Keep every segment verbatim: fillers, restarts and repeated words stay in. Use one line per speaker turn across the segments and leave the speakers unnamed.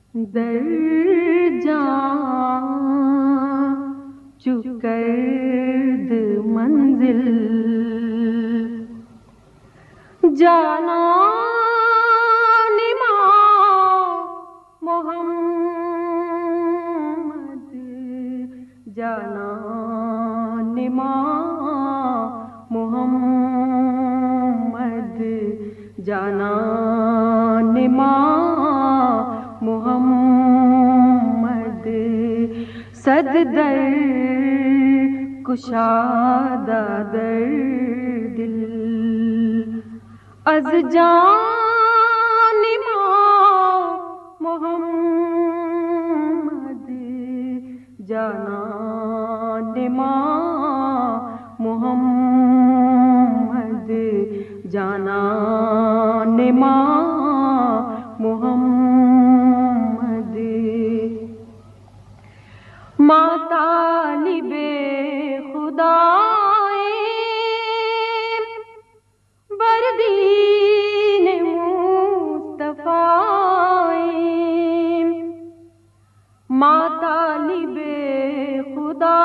در جان چکرد منزل جانا نما محمد جانا نما محمد جانا نما محمد صد در کشادہ در دل از جان ما محمد جانا نما محمد جانا نما محمد ماں طالب خدا بردین مصطفیٰ ماں طالب خدا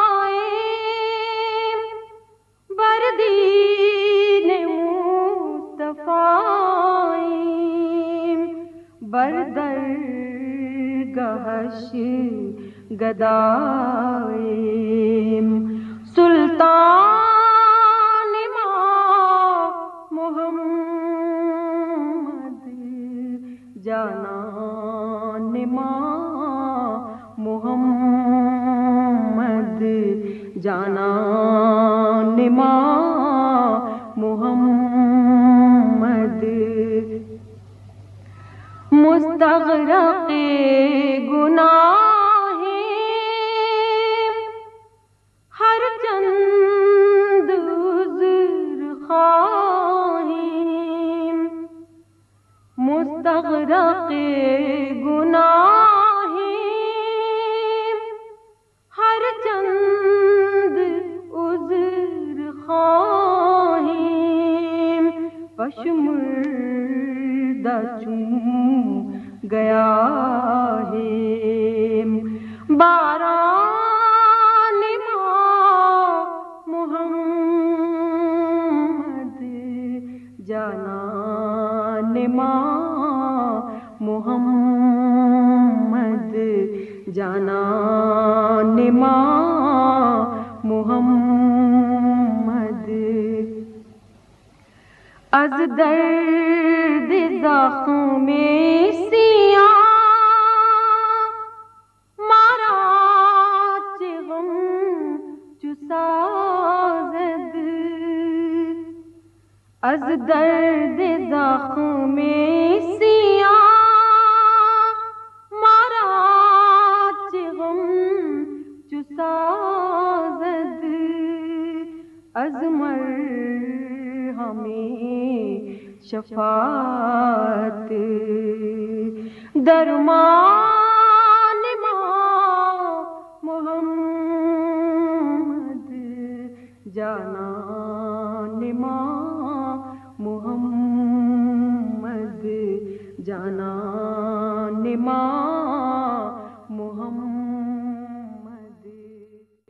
بردین مصطفیٰ بردر گہش گدائیم سلطان ما محمد جانا نما محمد جانا نما محمد مستغرق گناہ ہر چند عذر خواہیم مستغرق گناہ ہر چند عذر خواہیم پشمردہ چون گیا ہے باران ما محمد جانا نما محمد جانا نما محمد از درد زخم سیاہ مارا چه غم چو سازد از درد زخم سیاہ مارا چه غم چو سازد از مرہمیں شفاعت درمان ما محمد جانا نما محمد جانا نما